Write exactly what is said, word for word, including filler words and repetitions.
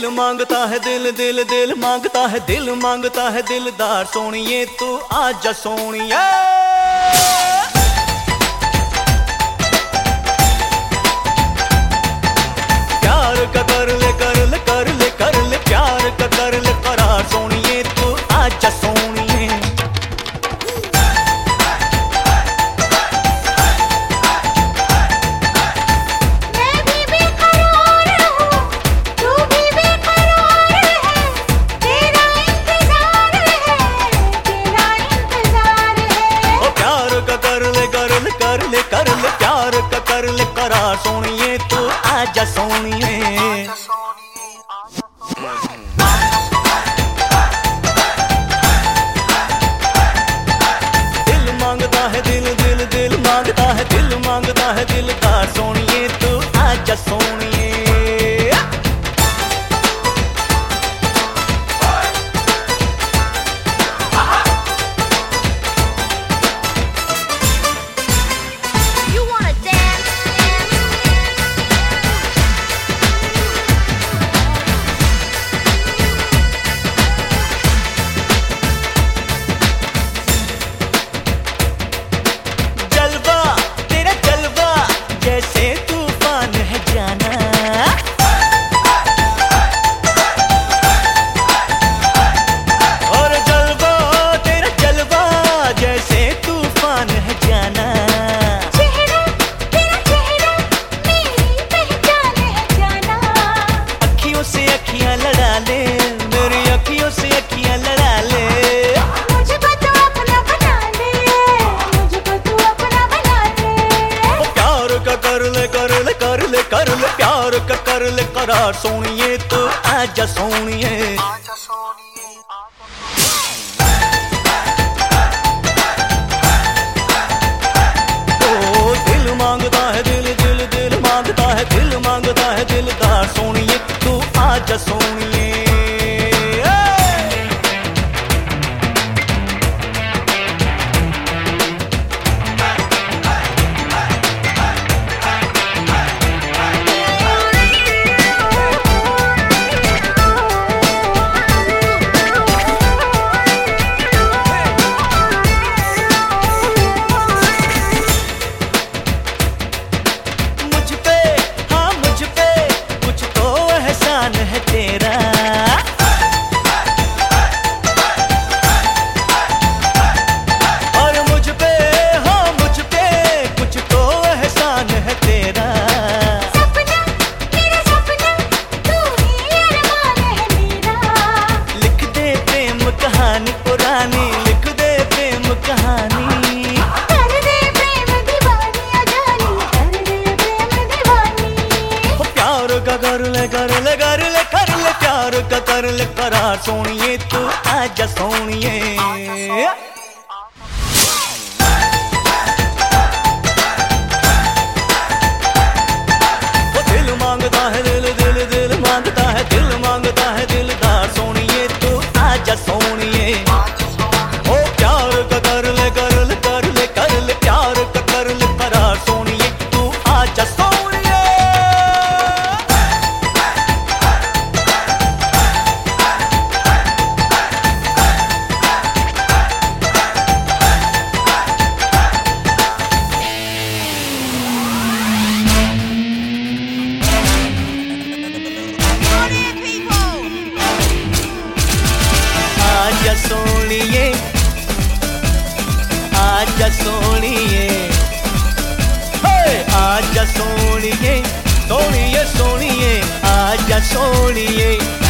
दिल मांगता है दिल दिल दिल मांगता है दिल मांगता है दिलदार सोनिए तू आजा सोनिए। प्यार का कर ले कर ले कर ले कर ले प्यार का कर ले करार सोनिए तू आजा सोनिए। कर ले कर ले प्यार का कर ले करार सोनिए तू आजा सोनिए। दिल मांगता है दिल दिल दिल मांगता है दिल मांगता है दिलदार सोनिए तू आजा सोनिए। कर ले कर ले प्यार का कर ले करार सोनिए तू आजा सोनिए। ओ दिल मांगता है दिल दिल दिल मांगता है दिल मांगता है दिलदार सोनिए तू आजा सोनिए। है तेरा और मुझ पे हाँ मुझ पे कुछ तो एहसान है तेरा। सपना मेरा सपना तू ही अरमान है मेरा। लिख दे प्रेम कहानी पुरानी लिख दे प्रेम कहानी। कर दे प्रेम दीवानी अजानी कर दे प्रेम दीवानी। प्यार का कर ले कर ले कर ले कर ले प्यार का कर ले करार सोनिए तू आजा सोनिए। वो दिल मांगता है दिल दिल दिल मांगता है दिल मांगता है दिलदार सोनिए तू आजा सोनिए। ओ प्यार का कर ले कर ले कर ले कर ले प्यार का कर ले करार सोनिए तू आजा सोनिए। आजा सोनिए आजा सोनिए आजा सोनिए सोनिए सोनिए आजा सोनिए।